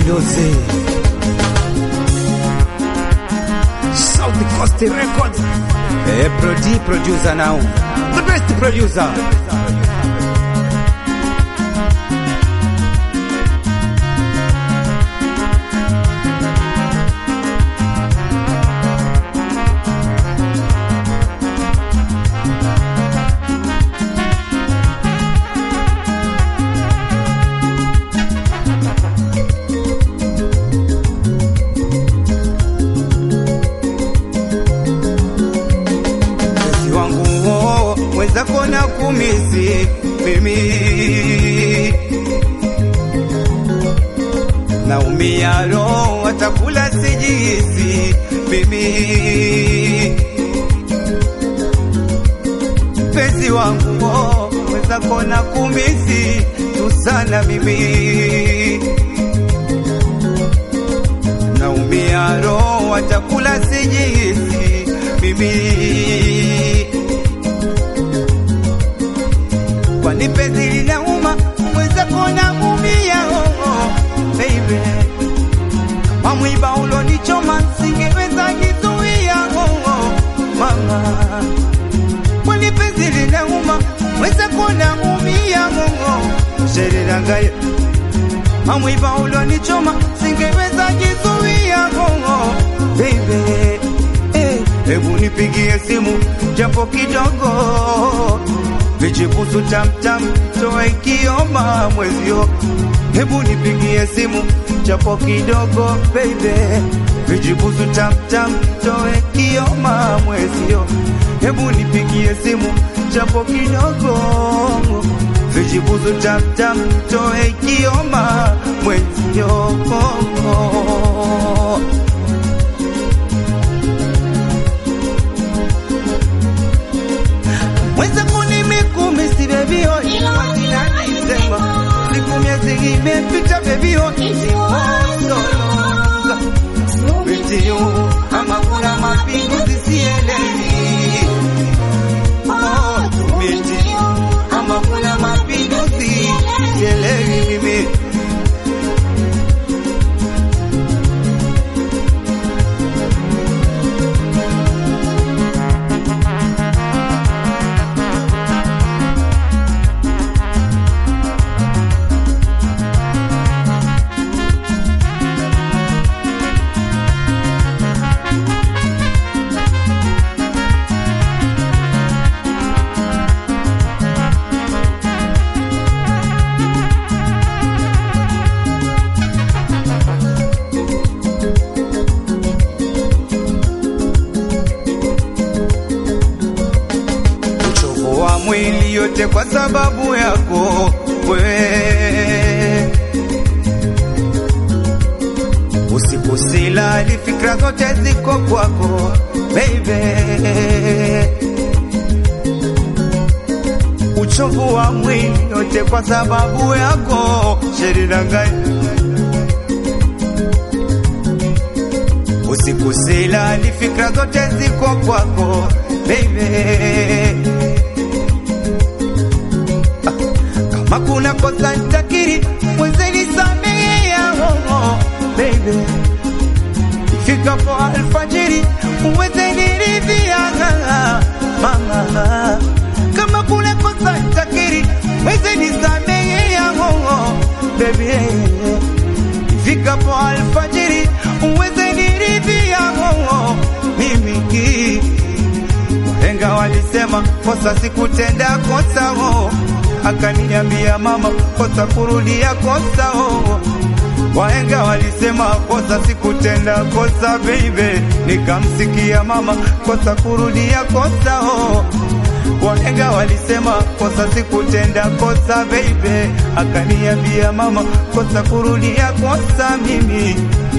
Kinyozi South Coast Records. Producer now, the best producer. Kona kumisi mimi naumia roho watakula sijisi mimi mpenzi wangu weza kona kumisi tu sana mimi naumia roho watakula sijisi mimi kwani penzi linauma mweza kona umia baby mamwiba ulonichoma singeweza jizuia mama kwani penzi linauma mweza kona umia sherirangaya mamwiba ulonichoma singeweza jizuia baby hebu nipigie simu japo kidogo vijibusu tamtam toe kioma mwezio hebu nipigie simu japo kidogo baby vijibusu tamtam toe kioma mwezio hebu nipigie simu japo kidogo vijibusu tamtam toe kioma mwezio mweza kumisi baby oh watina nisema siku miezi imepita baby oh with you ama kuna mapinduzi sielewi with you ama kuna mapinduzi sielewi mimi mwili yote kwa sababu yako wewe usiku silali fikra zote ziko kwako baby uchovu wa mwili yote kwa sababu yako sherirangai usiku silali fikra zote ziko kwako baby makuna kosa nitakiri mwenzeni samea baby ifikapo alfajiri mwenzeni ridhia mama kama kuna kosa nitakiri mwenzeni samea baby ifikapo alfajiri mwenzeni ridhia mimi wahenga walisema kosa sikutenda kosa akaniambia mama kosa kurudia kosa wahenga walisema kosa sikutenda kosa baby nikamsikia mama kosa kurudia kosa wahenga walisema kosa sikutenda kosa baby akaniambia mama kosa kurudia kosa mimi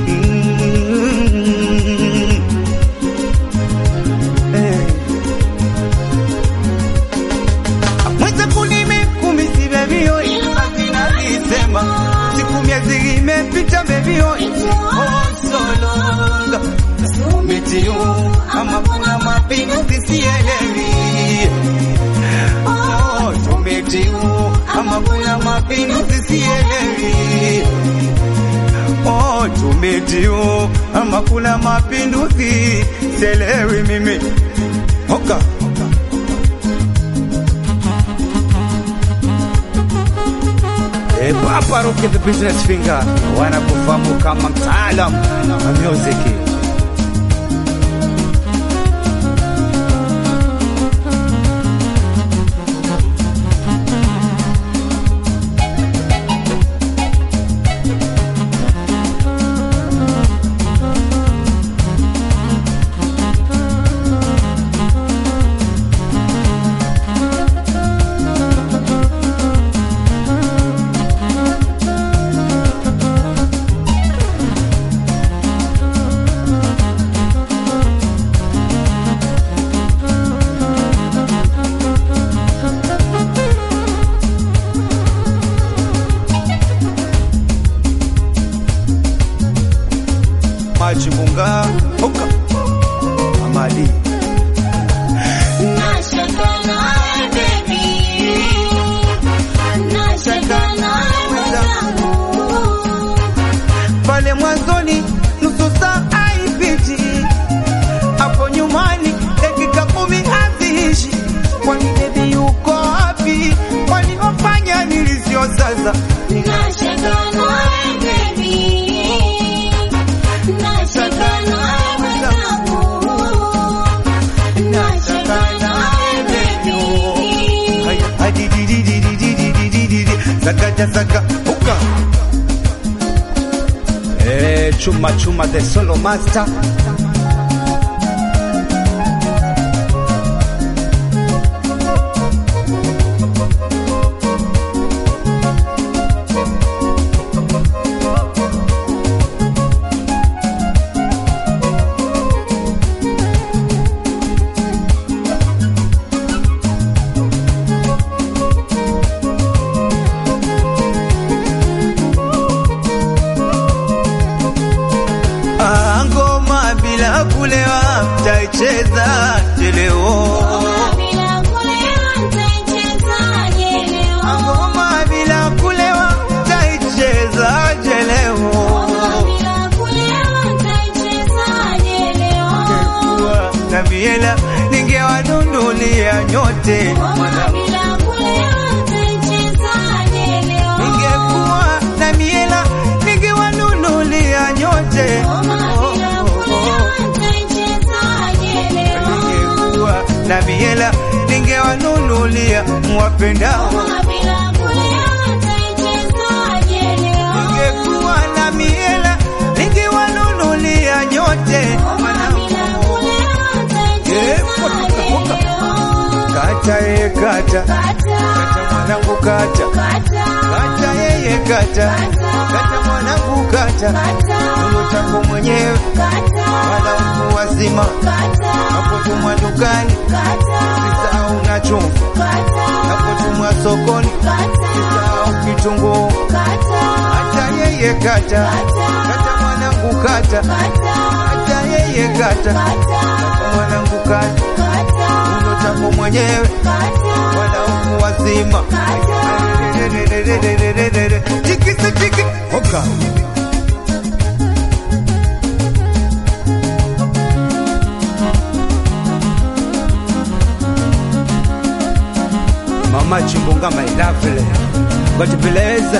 siku miezi imepita baby oh so long with you ama kuna mapinduzi sielewi to meet you ama kuna mapinduzi sielewi tumetiu ama kuna mapinduzi, selewi mimi. Hoka Papa Rock the business finger, wanakufahamu kama mtaalam wa music. Chimbunga hoka Amadi Nashakana baby, nashakana wenzangu. pale mwanzoni nusu saa haipiti, hapo nyumani dakika 10 haziishi. Kwani baby yuko wapi? Kwani wafanya nilizio sasa? Nashakana baby, nashakana wenzangu. Nashakana baby, Hadi di Zaka zaka hoka Chuma Chuma the solo master. Ngoma bila kulewa mtaicheza leo. bila kulewa nitacheza leo. Ngoma bila kulewa mtaicheza leo. Bila kulewa nitacheza leo. Na miela ningewanunulia nyote. Bila kulewa nitacheza leo. Ningekuwa na miela ningewanunulia nyote. Ningekuwa na miela ningewanunulia mwapendao. Ningekuwa na miela ningewanunulia nyote. Kata yeye kata, kata mwanangu kata, kata yeye kata, kata mwanangu kata, Mungu chako mwenyewe wala mtu wazima, napotumwa dukani sisahau na chumvi, napotumwa sokoni sisahau kitunguu. Kata yeye kata, kata mwanangu kata, kata yeye kata, kata mwanangu kata, Mungu chako mwenyewe wala mtu wazima. Tikisa tiki hoka Mama Chimbunga my lovely, got to beleza.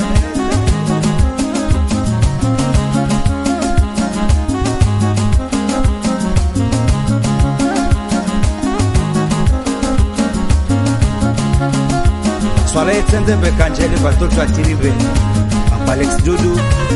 Swala yetenze bekanjele batoto atiribe Alex Dudu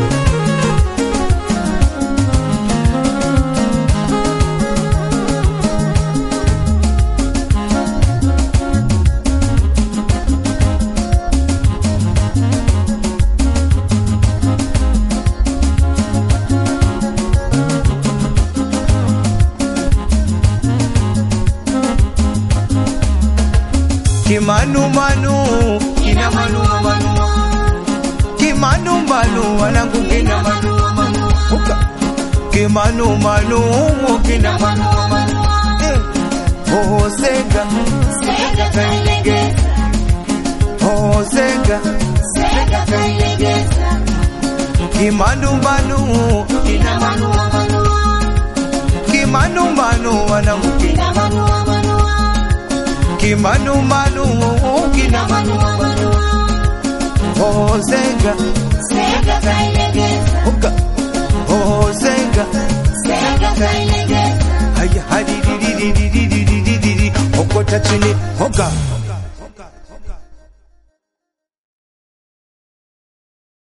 Kimanu manu, kina manu manu, kimanu manu, wanangu kina manu manu, kimanu manu, kina manu manu, oh sega, Sega kailegeza, oh sega, sega kailegeza, kimanumanu Kina manua manua, kimanumanu wanamke kina manua manua, kimanumanu kina manua manua. oh zenga Zenga kailegeza, hoka oh zenga zenga kailegeza. haya hadi okota chini hoka